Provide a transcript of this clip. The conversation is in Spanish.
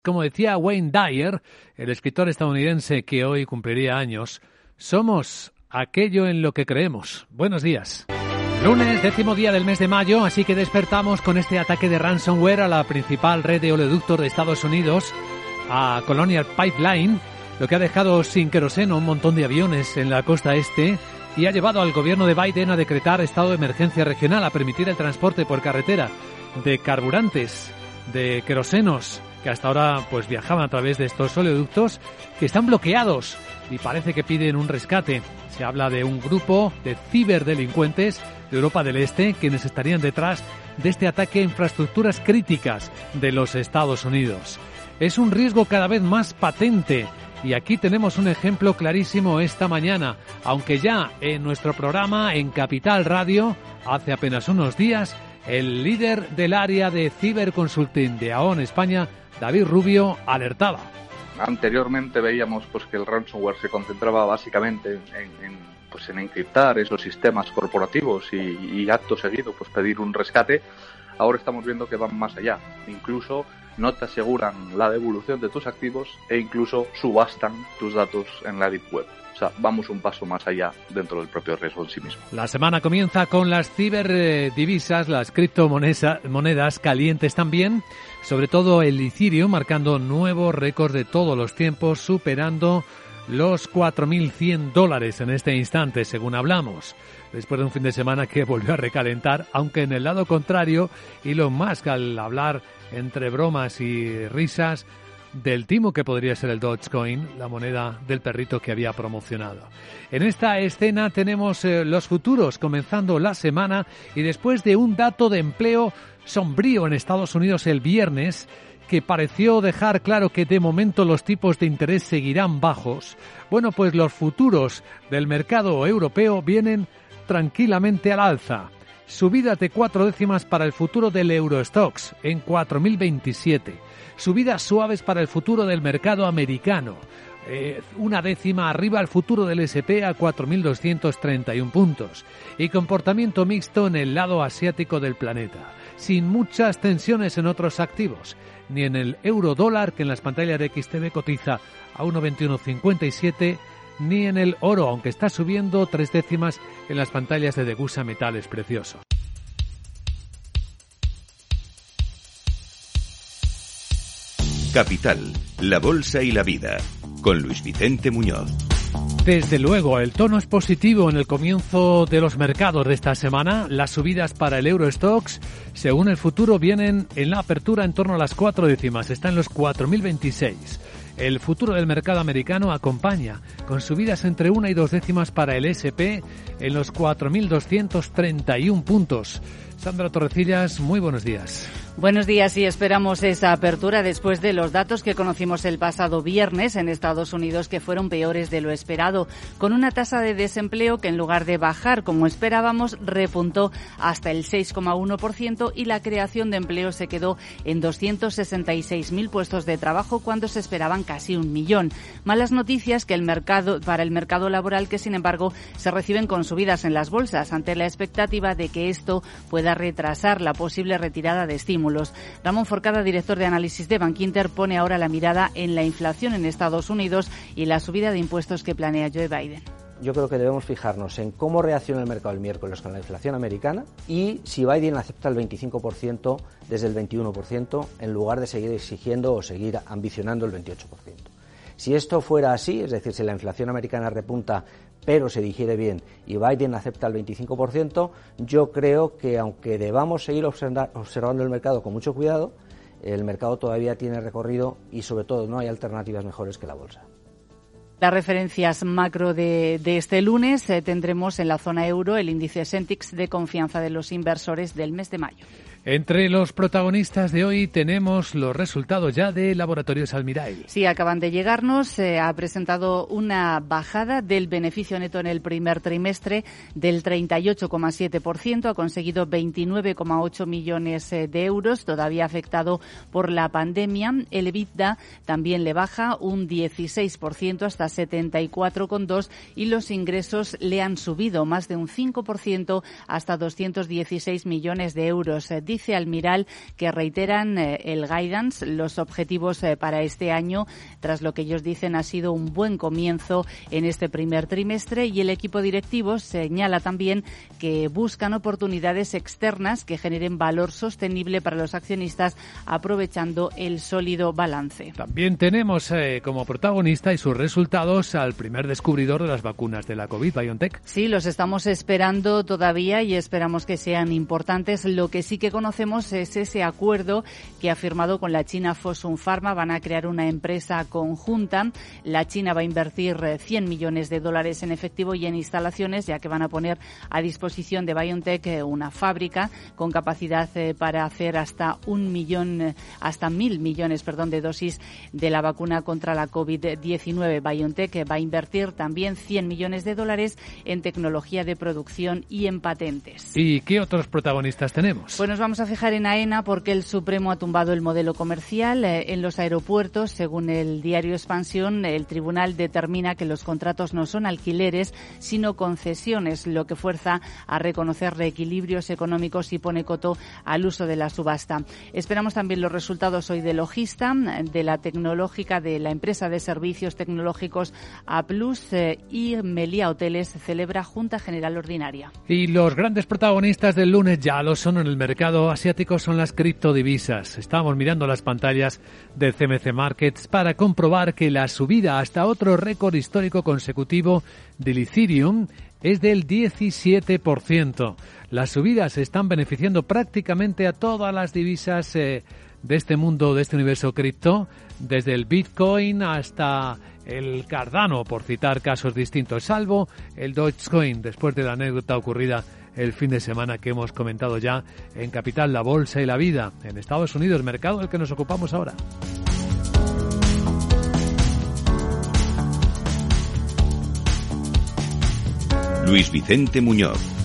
Como decía Wayne Dyer, el escritor estadounidense que hoy cumpliría años, somos aquello en lo que creemos. Buenos días. Lunes, 10º día del mes de mayo, así que despertamos con este ataque de ransomware a la principal red de oleoductos de Estados Unidos, a Colonial Pipeline, lo que ha dejado sin queroseno un montón de aviones en la costa este y ha llevado al gobierno de Biden a decretar estado de emergencia regional, a permitir el transporte por carretera de carburantes, de querosenos, que hasta ahora pues viajaban a través de estos oleoductos, que están bloqueados y parece que piden un rescate. Se habla de un grupo de ciberdelincuentes de Europa del Este quienes estarían detrás de este ataque a infraestructuras críticas de los Estados Unidos. Es un riesgo cada vez más patente y aquí tenemos un ejemplo clarísimo esta mañana, aunque ya en nuestro programa en Capital Radio, hace apenas unos días, el líder del área de ciberconsulting de AON España, David Rubio, alertaba. Anteriormente veíamos que el ransomware se concentraba básicamente en encriptar esos sistemas corporativos y acto seguido pedir un rescate. Ahora estamos viendo que van más allá. Incluso no te aseguran la devolución de tus activos e incluso subastan tus datos en la Deep Web. O sea, vamos un paso más allá dentro del propio riesgo en sí mismo. La semana comienza con las ciberdivisas, las criptomonedas calientes también, sobre todo el Ethereum marcando nuevos récords de todos los tiempos, superando los $4.100 en este instante, según hablamos. Después de un fin de semana que volvió a recalentar, aunque en el lado contrario, Elon Musk, al hablar entre bromas y risas del timo que podría ser el Dogecoin, la moneda del perrito que había promocionado. En esta escena tenemos los futuros comenzando la semana y después de un dato de empleo sombrío en Estados Unidos el viernes, que pareció dejar claro que de momento los tipos de interés seguirán bajos, bueno, pues los futuros del mercado europeo vienen tranquilamente al alza. Subidas de 4 décimas para el futuro del Eurostoxx en 4.027. Subidas suaves para el futuro del mercado americano. 1 décima arriba el futuro del S&P a 4.231 puntos. Y comportamiento mixto en el lado asiático del planeta. Sin muchas tensiones en otros activos. Ni en el euro-dólar, que en las pantallas de XTV cotiza a 1,2157, ni en el oro, aunque está subiendo 3 décimas en las pantallas de Degussa Metales Preciosos. Capital, la bolsa y la vida, con Luis Vicente Muñoz. Desde luego, el tono es positivo en el comienzo de los mercados de esta semana. Las subidas para el Eurostoxx, según el futuro, vienen en la apertura en torno a las 4 décimas. Está en los 4.026. El futuro del mercado americano acompaña, con subidas entre 1 y 2 décimas para el S&P en los 4.231 puntos. Sandra Torrecillas, muy buenos días. Buenos días y esperamos esa apertura después de los datos que conocimos el pasado viernes en Estados Unidos, que fueron peores de lo esperado, con una tasa de desempleo que en lugar de bajar como esperábamos repuntó hasta el 6,1% y la creación de empleo se quedó en 266.000 puestos de trabajo cuando se esperaban casi 1 millón. Malas noticias para el mercado laboral, que sin embargo se reciben con subidas en las bolsas ante la expectativa de que esto pueda retrasar la posible retirada de estímulos. Ramón Forcada, director de análisis de Bankinter, pone ahora la mirada en la inflación en Estados Unidos y la subida de impuestos que planea Joe Biden. Yo creo que debemos fijarnos en cómo reacciona el mercado el miércoles con la inflación americana y si Biden acepta el 25% desde el 21% en lugar de seguir exigiendo o seguir ambicionando el 28%. Si esto fuera así, es decir, si la inflación americana repunta pero se digiere bien y Biden acepta el 25%, yo creo que aunque debamos seguir observando el mercado con mucho cuidado, el mercado todavía tiene recorrido y sobre todo no hay alternativas mejores que la bolsa. Las referencias macro de este lunes tendremos en la zona euro el índice Sentix de confianza de los inversores del mes de mayo. Entre los protagonistas de hoy tenemos los resultados ya de Laboratorios Almirall. Sí, acaban de llegarnos. Ha presentado una bajada del beneficio neto en el primer trimestre del 38,7%. Ha conseguido 29,8 millones de euros, todavía afectado por la pandemia. El EBITDA también le baja un 16% hasta 74,2 y los ingresos le han subido más de un 5% hasta 216 millones de euros. dice Almiral que reiteran el guidance, los objetivos para este año, tras lo que ellos dicen ha sido un buen comienzo en este primer trimestre, y el equipo directivo señala también que buscan oportunidades externas que generen valor sostenible para los accionistas, aprovechando el sólido balance. También tenemos como protagonista y sus resultados al primer descubridor de las vacunas de la COVID, BioNTech. Sí, los estamos esperando todavía y esperamos que sean importantes. Lo que sí que conocemos es ese acuerdo que ha firmado con la China Fosun Pharma. Van a crear una empresa conjunta. La China va a invertir $100 millones en efectivo y en instalaciones, ya que van a poner a disposición de BioNTech una fábrica con capacidad para hacer hasta 1.000 millones de dosis de la vacuna contra la COVID-19. BioNTech va a invertir también $100 millones en tecnología de producción y en patentes. ¿Y qué otros protagonistas tenemos? Pues nos vamos a fijar en AENA, porque el Supremo ha tumbado el modelo comercial en los aeropuertos. Según el diario Expansión, el tribunal determina que los contratos no son alquileres, sino concesiones, lo que fuerza a reconocer reequilibrios económicos y pone coto al uso de la subasta. Esperamos también los resultados hoy de Logista, de la tecnológica, de la empresa de servicios tecnológicos A+, y Meliá Hoteles celebra Junta General Ordinaria. Y los grandes protagonistas del lunes ya lo son en el mercado asiático, son las criptodivisas. Estamos mirando las pantallas de CMC Markets para comprobar que la subida hasta otro récord histórico consecutivo del Ethereum es del 17%. Las subidas están beneficiando prácticamente a todas las divisas de este mundo, de este universo cripto, desde el Bitcoin hasta el Cardano, por citar casos distintos, salvo el Dogecoin, después de la anécdota ocurrida el fin de semana que hemos comentado ya en Capital, la Bolsa y la Vida, en Estados Unidos, mercado del que nos ocupamos ahora. Luis Vicente Muñoz.